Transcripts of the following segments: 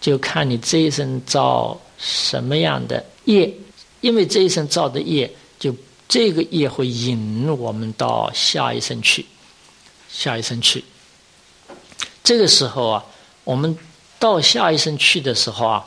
就看你这一生造什么样的业，因为这一生造的业，就这个业会引我们到下一生去。这个时候啊，我们到下一生去的时候啊，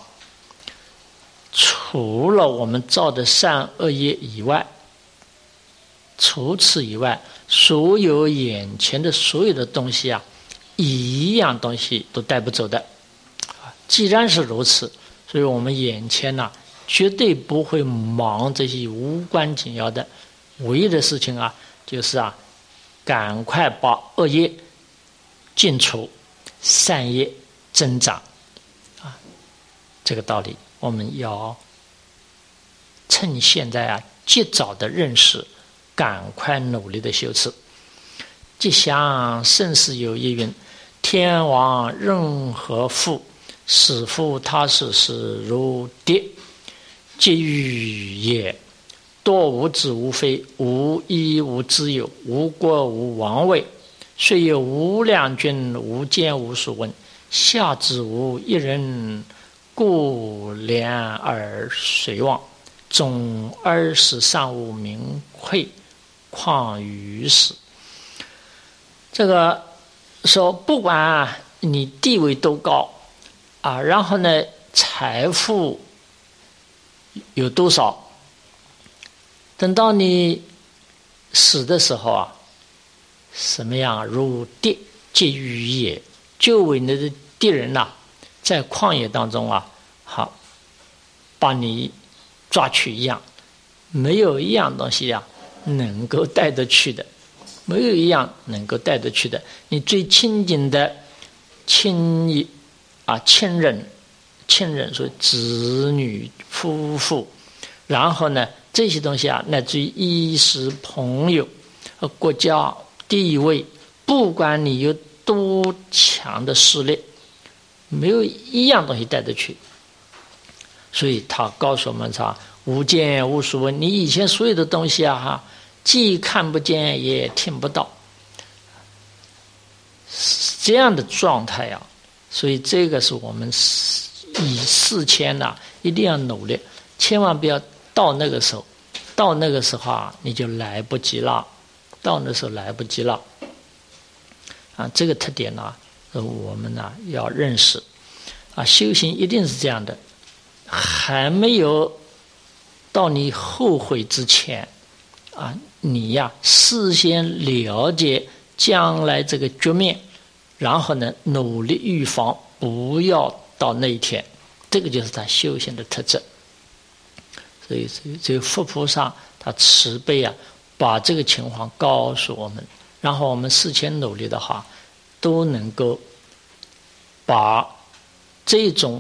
除了我们造的善恶业以外，除此以外，所有眼前的所有的东西啊，一样东西都带不走的。既然是如此，所以我们眼前呢，绝对不会忙这些无关紧要的，唯一的事情啊，就是啊，赶快把恶业尽除，善业增长啊。这个道理我们要趁现在啊，及早的认识，赶快努力的修持。即想甚是有一云：天王任何父，使复他事是如蝶，皆欲也。多无子无非，无依无之有，无国无王位，虽有无量君，无见无数闻，下之无一人，故怜而随望，总而使尚无名讳，况于世。这个说不管你地位多高啊，然后呢财富有多少，等到你死的时候啊，什么样？如蝶，皆欲也。就为那的敌人呐，在旷野当中啊，好把你抓去一样，没有一样东西啊能够带得去的，没有一样能够带得去的。你最亲近的亲人，所以子女、夫妇，然后呢，这些东西啊，乃至于衣食朋友、国家地位，不管你有多强的势力，没有一样东西带得去。所以他告诉我们啥？无见无数闻。你以前所有的东西啊，既看不见也听不到，这样的状态啊。所以这个是我们以世间呐，一定要努力，千万不要到那个时候。到那个时候啊，你就来不及了。到那时候来不及了啊！这个特点呢，我们呢要认识啊。修行一定是这样的，还没有到你后悔之前啊，你呀事先了解将来这个局面，然后呢努力预防，不要到那一天。这个就是他修行的特质。所以这个佛菩萨他慈悲啊，把这个情况告诉我们，然后我们事前努力的话，都能够把这种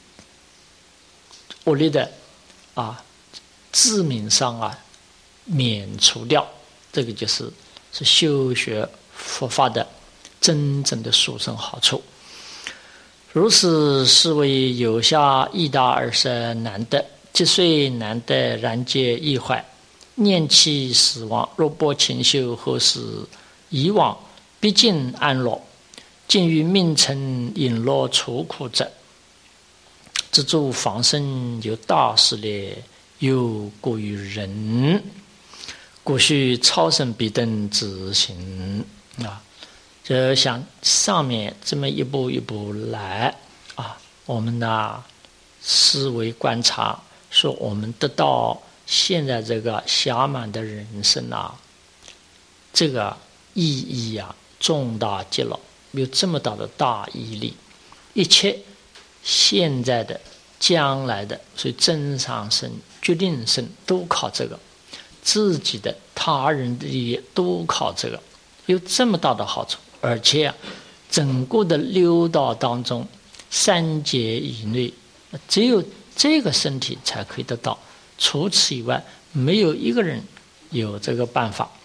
恶劣的致命伤啊免除掉。这个就是修学佛法的真正的殊胜好处。如是是为有下一大二十难得，即虽难得，然皆易坏。念其死亡，若不勤修，何时以往？毕竟安乐，尽于命尘隐落除苦者，自助防身有大事烈，又过于人，故须超生彼等自行啊。就像上面这么一步一步来啊，我们呢思维观察，说我们得到现在这个暇满的人生啊，这个意义啊重大极了，有这么大的大毅力，一切现在的将来的，所以真上生决定生都靠这个，自己的他人的利益都靠这个，有这么大的好处。而且整个的六道当中3劫以内，只有这个身体才可以得到，除此以外没有一个人有这个办法。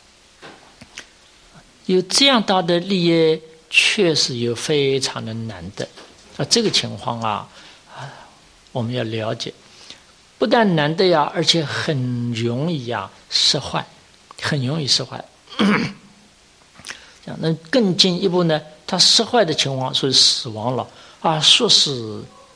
有这样大的利益确实有非常的难得这个情况啊我们要了解，不但难得呀，而且很容易失坏，很容易失坏。那更进一步呢，他失坏的情况，所以死亡了说死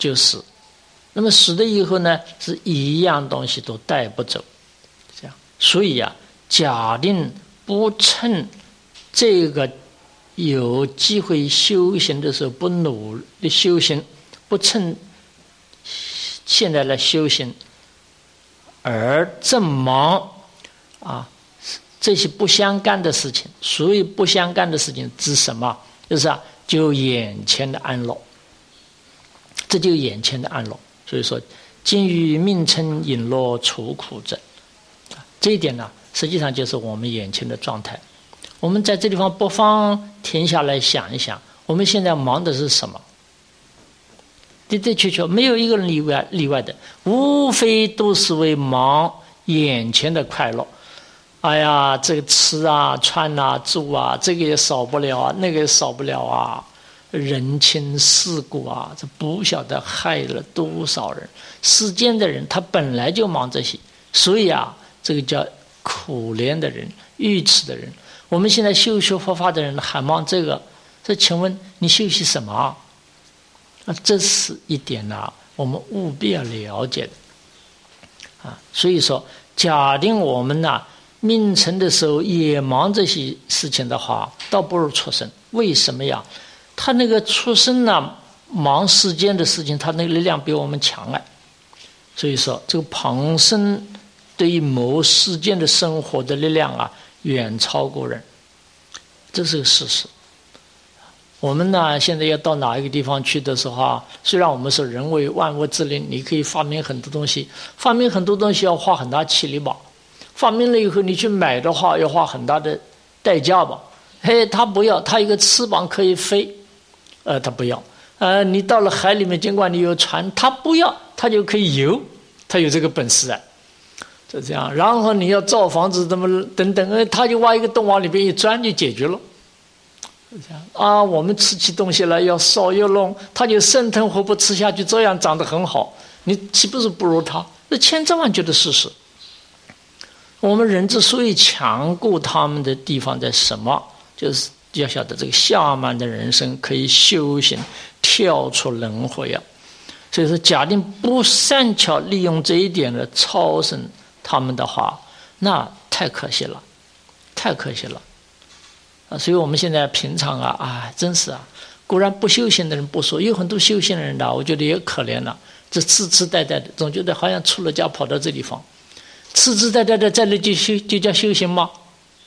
就死。那么死了以后呢，是一样东西都带不走，这样。所以啊，假定不趁这个有机会修行的时候不努力修行，不趁现在来修行，而正忙啊，这些不相干的事情。所以不相干的事情指什么？就是啊，就眼前的安乐，这就眼前的安乐。所以说，今于命称引乐除苦者，这一点呢，实际上就是我们眼前的状态。我们在这地方不妨停下来想一想，我们现在忙的是什么？的的确确没有一个人例外的，无非都是为忙眼前的快乐。哎呀，这个吃啊、穿啊、住啊，这个也少不了啊，那个也少不了啊，人情世故啊，这不晓得害了多少人。世间的人他本来就忙这些，所以啊，这个叫可怜的人、愚痴的人。我们现在修学佛法的人还忙这个，这请问你修习什么？这是一点呢，我们务必要了解的啊。所以说，假定我们呢命成的时候也忙这些事情的话，倒不如出生。为什么呀？他那个出生呢，忙世间的事情，他那个力量比我们强哎。所以说，这个旁生对于谋世间的生活的力量啊，远超过人，这是个事实。我们呢，现在要到哪一个地方去的时候啊，虽然我们是人为万物之灵，你可以发明很多东西，发明很多东西要花很大气力吧，发明了以后你去买的话要花很大的代价吧。嘿，他不要，他一个翅膀可以飞，他不要。你到了海里面，尽管你有船，他不要，他就可以游，他有这个本事啊，就这样。然后你要造房子，怎么等等，他就挖一个洞往里边一钻就解决了。啊，我们吃起东西来要烧要弄，他就生吞活剥吃下去，这样长得很好，你岂不是不如他？这千真万确的事实。我们人之所以强过他们的地方在什么？就是要晓得这个下慢的人生可以修行，跳出轮回啊。所以说，假定不善巧利用这一点的超生他们的话，那太可惜了，太可惜了。所以我们现在平常啊，真是啊，固然不修行的人不说，有很多修行的人的，我觉得也可怜了。这痴痴呆呆的，总觉得好像出了家跑到这地方，痴痴呆呆的在那就叫修行吗？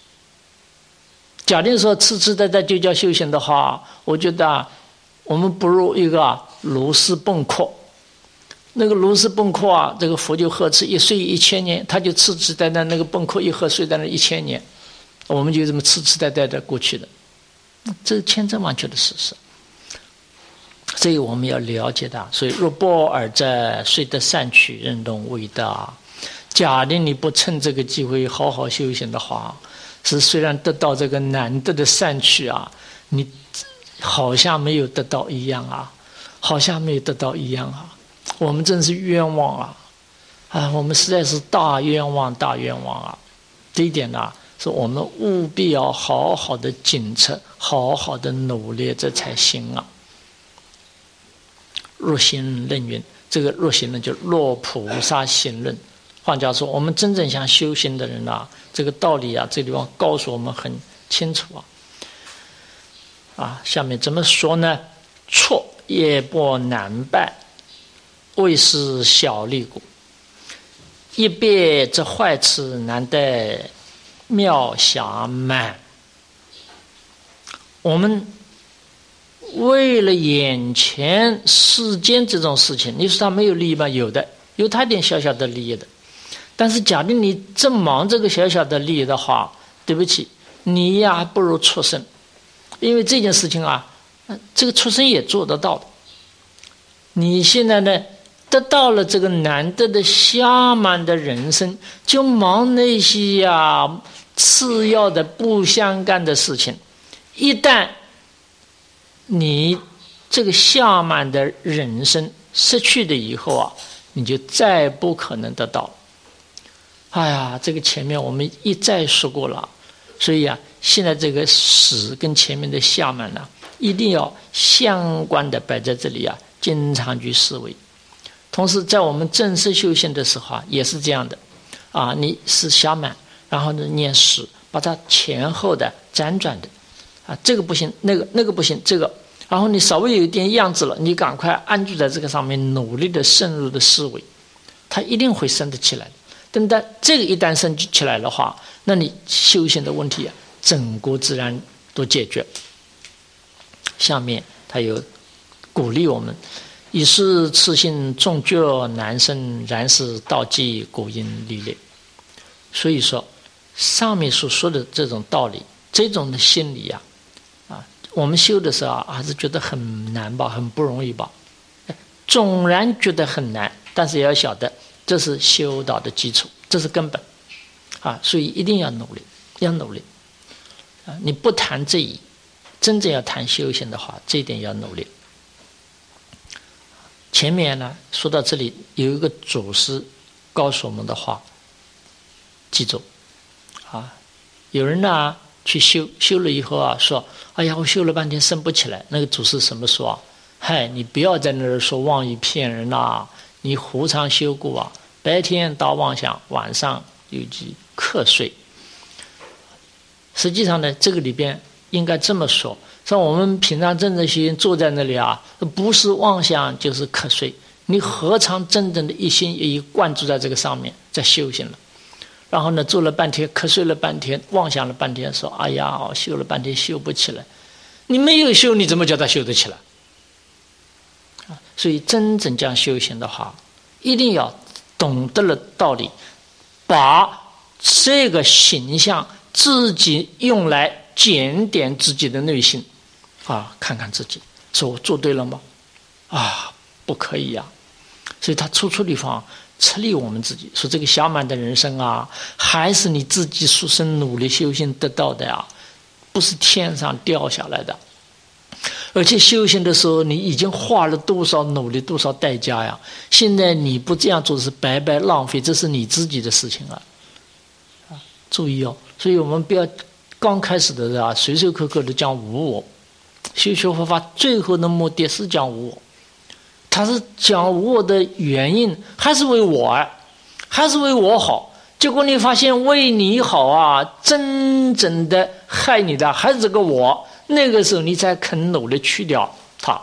假定说痴痴呆呆就叫修行的话，我觉得我们不如一个如是崩阔。那个如是崩阔啊，这个佛就呵斥一睡1000年，他就痴痴呆呆那个崩阔一喝睡在那1000年。我们就这么痴痴呆呆的过去的，这是千真万确的事实。所以我们要了解它。所以若不尔者，虽得善取，任动未得。假定你不趁这个机会好好修行的话，是虽然得到这个难得的善取啊，你好像没有得到一样啊，好像没有得到一样啊。我们真是冤枉啊！我们实在是大冤枉，大冤枉啊！这一点呢，是我们务必要好好的检测，好好的努力，这才行啊。若行论云，这个若行论就若菩萨行论。换句话说，我们真正想修行的人啊，这个道理啊，这地方告诉我们很清楚啊。下面怎么说呢？错业波难办，为是小利故。一别则坏此难得，妙暇满。我们为了眼前世间这种事情，你说他没有利益吗？有的，有他一点小小的利益的。但是假定你正忙这个小小的利益的话，对不起，你呀不如出生。因为这件事情啊，这个出生也做得到的。你现在呢得到了这个难得的暇满的人生，就忙那些次要的不相干的事情。一旦你这个暇满的人生失去了以后啊，你就再不可能得到。哎呀，这个前面我们一再说过了，所以现在这个死跟前面的暇满一定要相关的摆在这里经常去思维。同时在我们正式修行的时候也是这样的你是小满，然后呢念十，把它前后的辗转的这个不行，那个不行，这个，然后你稍微有一点样子了，你赶快安住在这个上面，努力的深入的思维，它一定会升得起来。等到这个一旦升起来的话，那你修行的问题整个自然都解决。下面他有鼓励我们，以是次性众觉难生，然是道济古因历练。所以说上面所说的这种道理，这种的心理我们修的时候还是觉得很难吧，很不容易吧。纵然觉得很难，但是也要晓得这是修道的基础，这是根本所以一定要努力，要努力你不谈这一，真正要谈修行的话，这一点要努力。前面呢说到这里，有一个祖师告诉我们的话，记住有人呢去修了以后说，哎呀，我修了半天升不起来。那个祖师什么说嗨，你不要在那儿说妄语骗人你胡常修过白天到妄想，晚上有去瞌睡。实际上呢，这个里边应该这么说，像我们平常真正修行坐在那里不是妄想就是瞌睡，你何尝真正的一心一意灌注在这个上面在修行了？然后呢，坐了半天，瞌睡了半天，妄想了半天，说哎呀，修了半天修不起来。你没有修，你怎么叫他修得起来？所以真正讲修行的话，一定要懂得了道理，把这个形象自己用来检点自己的内心看看自己，说我做对了吗？不可以所以他处地方策励我们自己，说这个小满的人生还是你自己出身努力修行得到的不是天上掉下来的。而且修行的时候你已经花了多少努力，多少代价现在你不这样做是白白浪费，这是你自己的事情注意所以我们不要刚开始的随随口口的讲无我。修学佛法最后的目的是讲无我，他是讲无我的原因还是为我还是为我好。结果你发现为你好真正的害你的还是这个我，那个时候你才肯努力去掉它。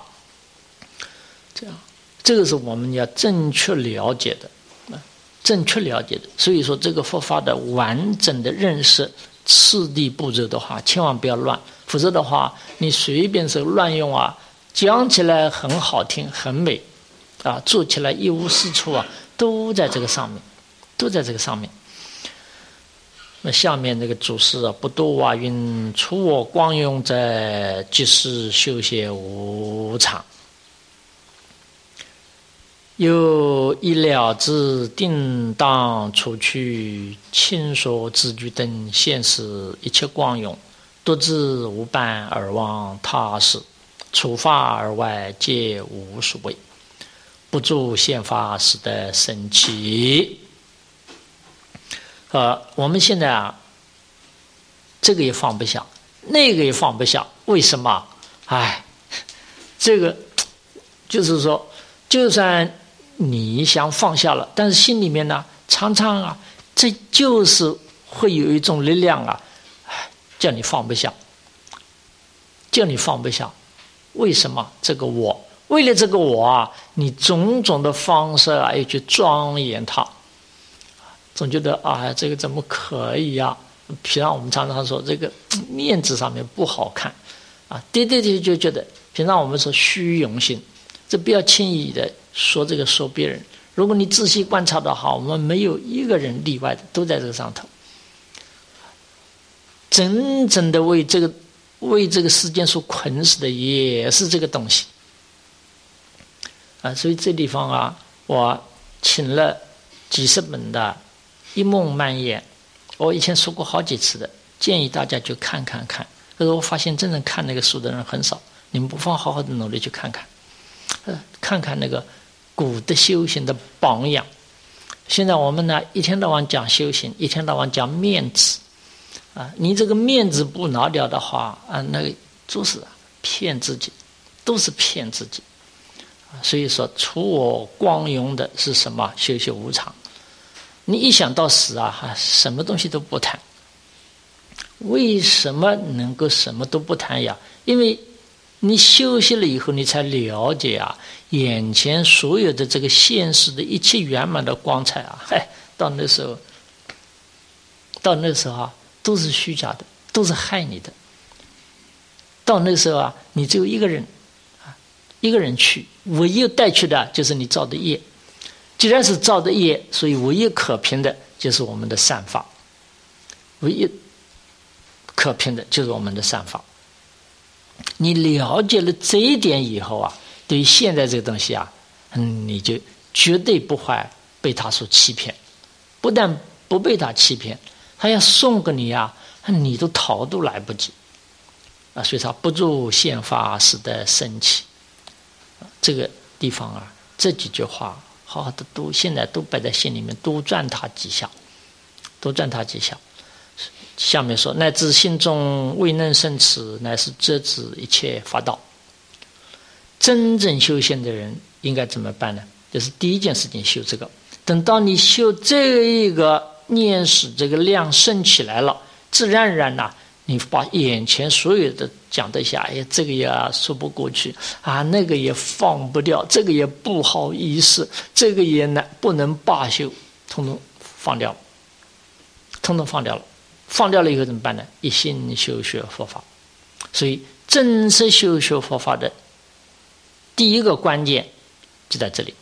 这个是我们要正确了解的，正确了解的。所以说这个佛法的完整的认识次第步骤的话，千万不要乱，否则的话你随便是乱用讲起来很好听很美做起来一无是处都在这个上面，都在这个上面。那下面这个祖师不多瓦云，除我光用者，即是修学无常。有一了之，定当除去亲所知具等现实一切光用，独自无伴而忘他事，除法而外皆无所谓，不住现法使得生起。我们现在这个也放不下，那个也放不下，为什么？这个就是说，就算你想放下了，但是心里面呢，常常这就是会有一种力量叫你放不下，叫你放不下。为什么？这个我，为了这个我你种种的方式要去庄严它。总觉得这个怎么可以平常我们常常说这个面子上面不好看对就觉得平常我们说虚荣心，这不要轻易的说这个说别人。如果你仔细观察的话，我们没有一个人例外的，都在这个上头。真正的为这个世间所捆死的也是这个东西所以这地方我请了几十本的一梦漫言，我以前说过好几次的，建议大家去看。可是我发现真正看那个书的人很少，你们不妨好好的努力去看看，看看那个古的修行的榜样。现在我们呢一天到晚讲修行，一天到晚讲面子你这个面子不拿掉的话那个就是骗自己，都是骗自己所以说除我光荣的是什么？修修无常。你一想到死啊，什么东西都不谈。为什么能够什么都不谈呀？因为你休息了以后，你才了解啊，眼前所有的这个现实的一切圆满的光彩啊，到那时候啊，都是虚假的，都是害你的。到那时候啊，你只有一个人啊，一个人去，唯一带去的就是你造的业。既然是造的业，所以唯一可凭的就是我们的善法，唯一可凭的就是我们的善法。你了解了这一点以后啊，对于现在这个东西啊，你就绝对不会被他所欺骗。不但不被他欺骗，他要送给你啊，你都逃都来不及啊！所以他不住现法，使得生起。这个地方啊，这几句话好好的读，现在都摆在心里面，多转他几下，多转他几下。下面说，乃至心中未能生此，乃是遮止一切法道。真正修行的人应该怎么办呢？就是第一件事情修这个。等到你修这一个念使这个量升起来了，自然而然你把眼前所有的讲得下，这个也说不过去啊，那个也放不掉，这个也不好意思，这个也不能罢休，统统放掉了，统统放掉了。放掉了以后怎么办呢？一心修学佛法。所以正式修学佛法的第一个关键就在这里。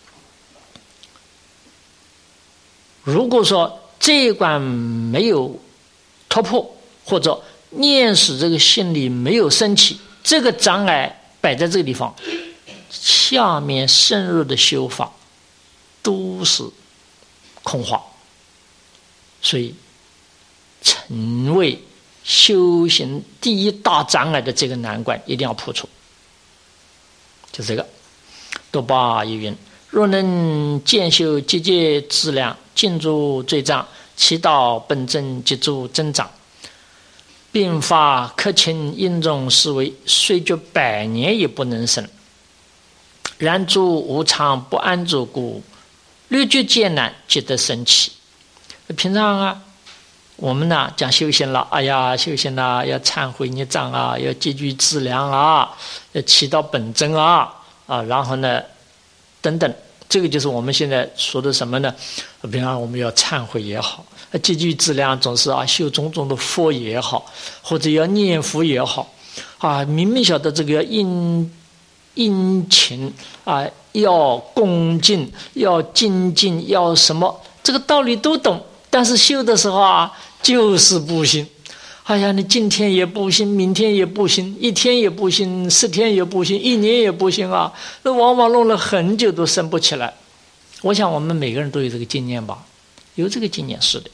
如果说这一关没有突破，或者念使这个心里没有升起，这个障碍摆在这个地方，下面深入的修法都是空话。所以成为修行第一大障碍的这个难关一定要破除。就这个多巴一云，若能见修节节资粮，尽诸罪障，其道本真即诸增长，并发克勤因中思维，虽觉100年也不能生。然诸无常不安住故，略觉艰难即得生起。平常啊，我们讲修行了，修行了要忏悔孽障啊，要积聚资粮啊，要祈祷本真啊，然后呢，等等，这个就是我们现在说的什么呢？比方我们要忏悔也好，积聚资粮总是修种种的佛也好，或者要念佛也好，明明晓得这个要殷勤要恭敬，要精进，要什么，这个道理都懂，但是修的时候就是不行。你今天也不行，明天也不行，1天也不行，10天也不行，1年也不行那往往弄了很久都升不起来。我想我们每个人都有这个经验吧？有这个经验，是的。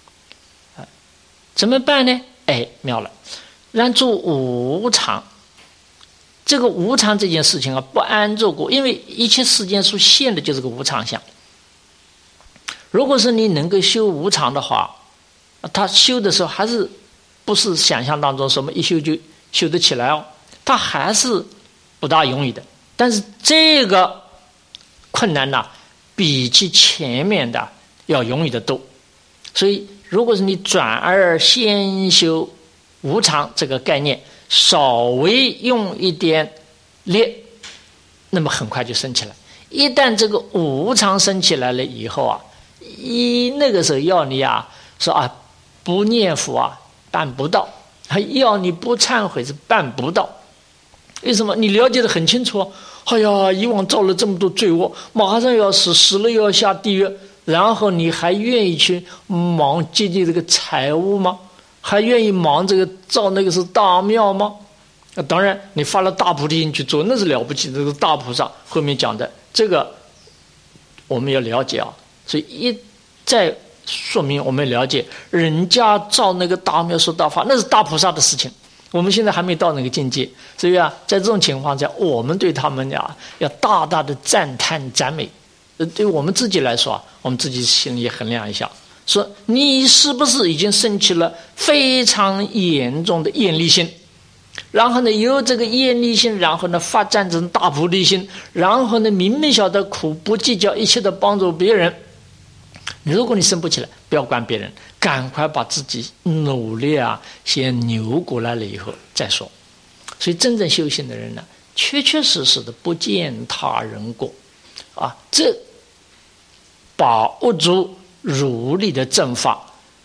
怎么办呢？妙了，然诸无常。这个无常这件事情不安住故，因为一切世间所现的就是个无常相。如果是你能够修无常的话，他修的时候还是不是想象当中什么一修就修得起来他还是不大容易的。但是这个困难比起前面的要容易得多。所以如果是你转而先修无常这个概念，稍微用一点力，那么很快就升起来。一旦这个无常升起来了以后那个时候要你说不念佛办不到，要你不忏悔是办不到。为什么？你了解得很清楚以往造了这么多罪恶，马上要死了要下地狱，然后你还愿意去忙接近这个财物吗？还愿意忙这个造那个是大庙吗？当然你发了大菩提心去做，那是了不起的，这个大菩萨后面讲的这个我们要了解所以一再说明我们了解，人家造那个大庙说大法，那是大菩萨的事情，我们现在还没到那个境界。所以在这种情况下，我们对他们要大大的赞叹赞美。对我们自己来说我们自己心里衡量一下，说你是不是已经升起了非常严重的厌离心？ 然后呢，由这个业力心，然后呢发展成大菩提心，然后呢明明晓得苦，不计较一切的帮助别人。如果你生不起来，不要管别人，赶快把自己努力先扭过来了以后再说。所以真正修行的人呢，确确实实的不见他人过这把握住如理的正法，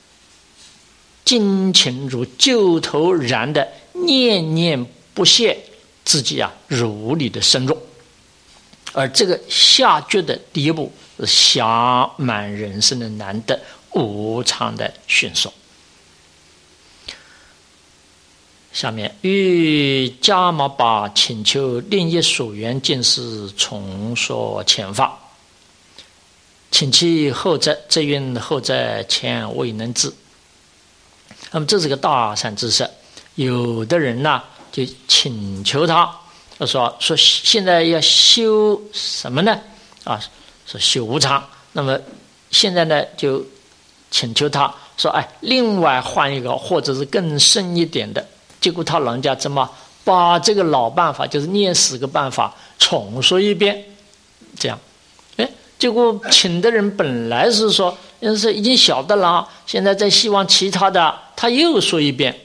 精勤如旧头燃的念念不懈，自己如理的深入。而这个下决的第一步是暇满人生的难得，无常的迅速。下面欲迦摩巴请求另一所缘尽是重说前法，请其后者，则云后者前未能至。那么这是个大善知识，有的人呢就请求他说现在要修什么呢？说修无常。那么现在呢就请求他说另外换一个或者是更深一点的。结果他人家怎么把这个老办法，就是念10个办法重说一遍，这样结果请的人本来是说是已经晓得了，现在在希望其他的，他又说一遍。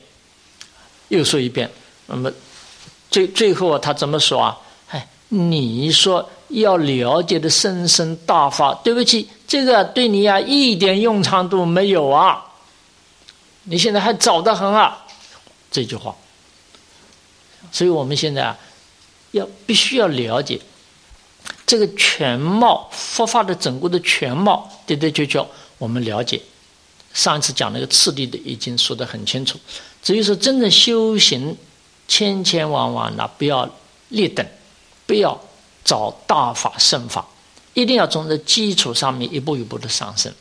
那么最后他怎么说你说要了解的深深大法，对不起，这个对你一点用场都没有你现在还早得很这句话。所以我们现在必须要了解这个全貌，佛法的整个的全貌，的确确我们了解。上一次讲那个次第的已经说得很清楚。至于说真正修行，千千万万不要劣等，不要找大法圣法，一定要从这基础上面一步一步的上升。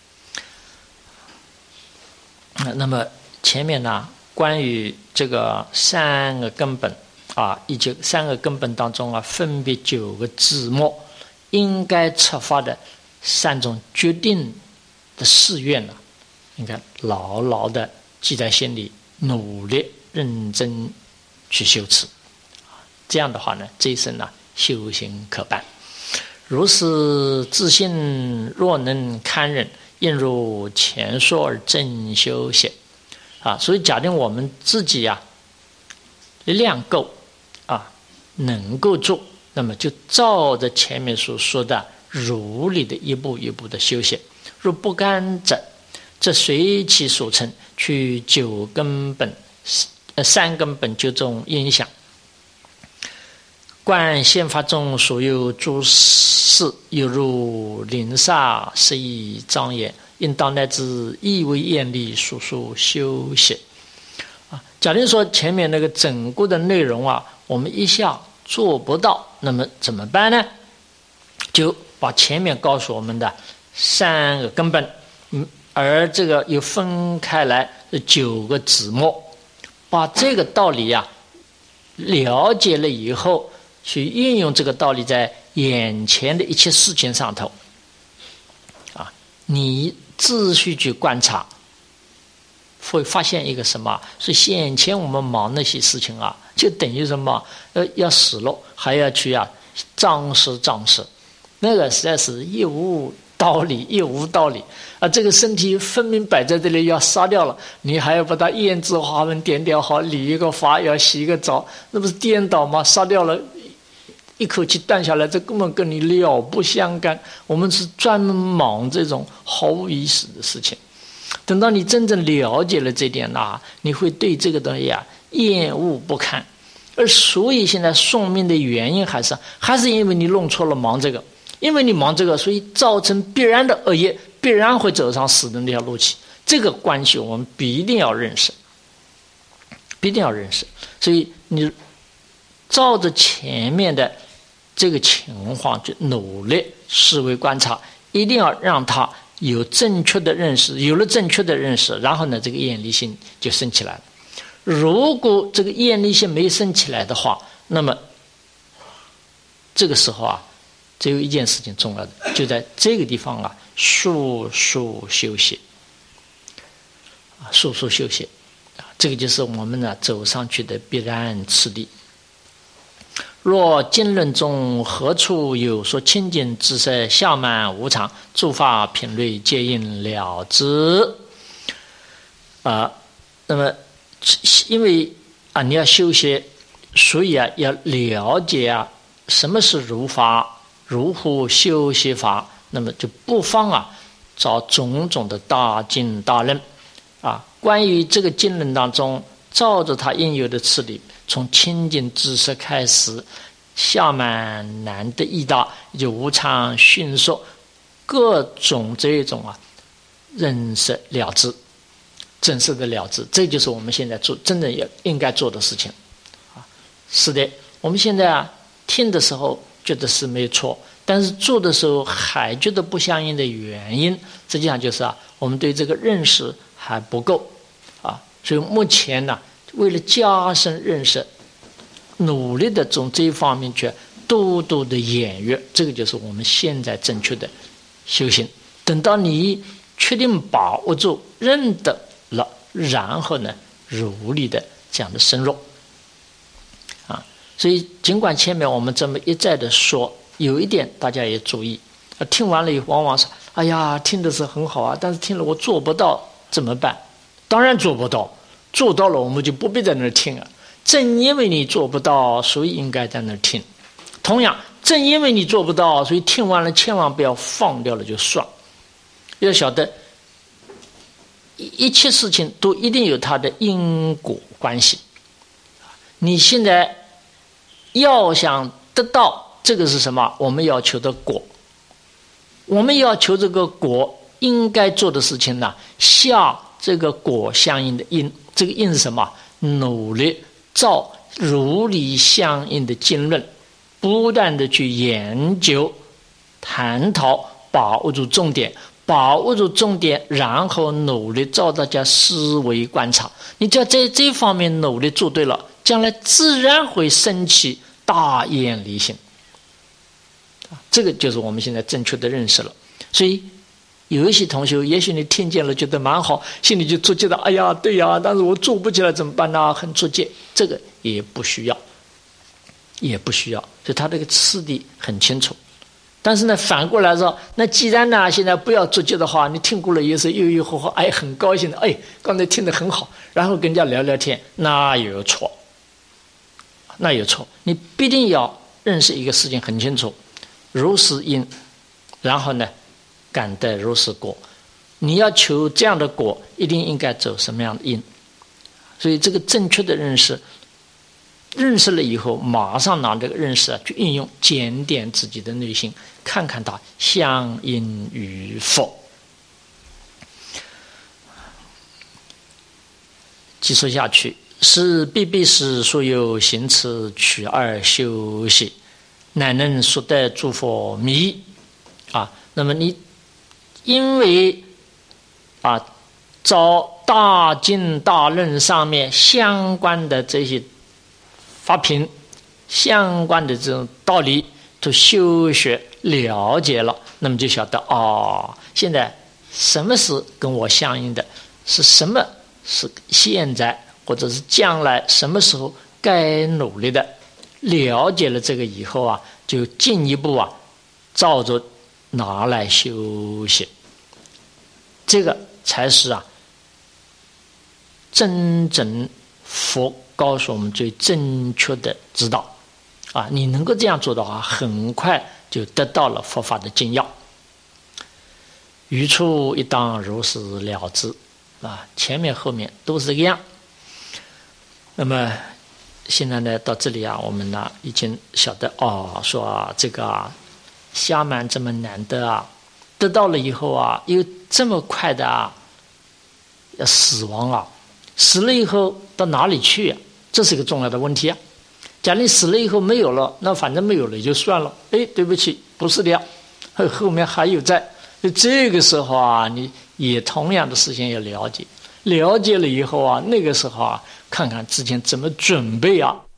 那么前面呢，关于这个3个根本以及3个根本当中分别9个字末，应该出发的3种决定的誓愿应该牢牢的记在心里，努力认真去修持。这样的话呢，这一生修行可办。如是自信，若能堪忍，应如前说而正修习。所以假定我们自己力量够能够做，那么就照着前面所说的如理的一步一步的修习。若不甘者，则随其所成，去3根本9种影响，观宪法中所有诸事，犹如林刹适宜庄严，应当乃至意为艳丽，速速修习。假定说前面那个整个的内容我们一下做不到，那么怎么办呢？就把前面告诉我们的3个根本，而这个又分开来9个子末，把这个道理了解了以后，去运用这个道理在眼前的一切事情上头你仔细去观察，会发现一个什么？所以先前我们忙那些事情就等于什么？要死了，还要去仗势，那个实在是一无道理。这个身体分明摆在这里要杀掉了，你还要把它胭脂花纹点掉好，理一个发，要洗一个澡，那不是颠倒吗？杀掉了，一口气断下来，这根本跟你了不相干。我们是专门忙这种毫无意思的事情。等到你真正了解了这点你会对这个东西厌恶不堪。而所以现在送命的原因还是因为你弄错了忙这个，因为你忙这个，所以造成必然的恶业，必然会走上死的那条路去。这个关系我们必定要认识。所以你照着前面的这个情况去努力思维观察，一定要让他有正确的认识。有了正确的认识，然后呢，这个厌离心就升起来了。如果这个厌离心没升起来的话，那么这个时候只有一件事情重要的，就在这个地方速速修习， 这个就是我们呢走上去的必然次第。若经论中何处有说清净自色相满无常，诸法品类皆应了之。那么因为你要修学，所以要了解什么是如法，如何修习法，那么就不妨找种种的大经大论关于这个经论当中，照着它应有的次第，从清净知识开始，相满难得易大，就无常迅速，各种这种认识了知，正式的了知，这就是我们现在做真的也应该做的事情是的，我们现在听的时候觉得是没错，但是做的时候还觉得不相应的原因，实际上就是我们对这个认识还不够所以目前呢，为了加深认识，努力的从这一方面去多多的演阅，这个就是我们现在正确的修行。等到你确定把握住认得了，然后呢如理的这样的深入所以尽管前面我们这么一再的说，有一点大家也注意听完了以后往往说哎呀听的是很好但是听了我做不到怎么办？当然做不到，做到了我们就不必在那儿听正因为你做不到，所以应该在那儿听。同样正因为你做不到，所以听完了千万不要放掉了就算。要晓得一切事情都一定有它的因果关系，你现在要想得到这个是什么？我们要求的果，我们要求这个果应该做的事情呢，下这个果相应的因。这个因是什么？努力照如理相应的经论，不断的去研究探讨，把握住重点，把握住重点，然后努力照大家思维观察。你只要在这方面努力做对了，将来自然会升起大愿离心这个就是我们现在正确的认识了。所以有一些同学也许你听见了觉得蛮好，心里就捉急了，哎呀对呀，但是我做不起来怎么办呢？很捉急，这个也不需要，所以他这个次第很清楚。但是呢反过来说，那既然呢现在不要捉急的话，你听过了也是又很高兴的，刚才听得很好，然后跟人家聊聊天，那有错，你必定要认识一个事情很清楚，如是因，然后呢感得如是果。你要求这样的果，一定应该走什么样的因。所以这个正确的认识了以后，马上拿这个认识去运用，检点自己的内心，看看它相应与否。继续下去，是必使所有行持取而修习，乃能速得诸佛迷那么你因为照大经大论上面相关的这些法品，相关的这种道理都修学了解了，那么就晓得现在什么是跟我相应的，是什么是现在或者是将来什么时候该努力的。了解了这个以后就进一步照着拿来修行，这个才是真正佛告诉我们最正确的指导你能够这样做的话，很快就得到了佛法的精要。余处一当如是了之前面后面都是这个样。那么现在呢到这里我们呢已经晓得说这个暇满这么难得得到了以后又这么快的要死亡死了以后到哪里去这是一个重要的问题假如你死了以后没有了，那反正没有了也就算了，对不起，不是的呀，后面还有在。这个时候你也同样的事情要了解了以后那个时候看看之前怎么准备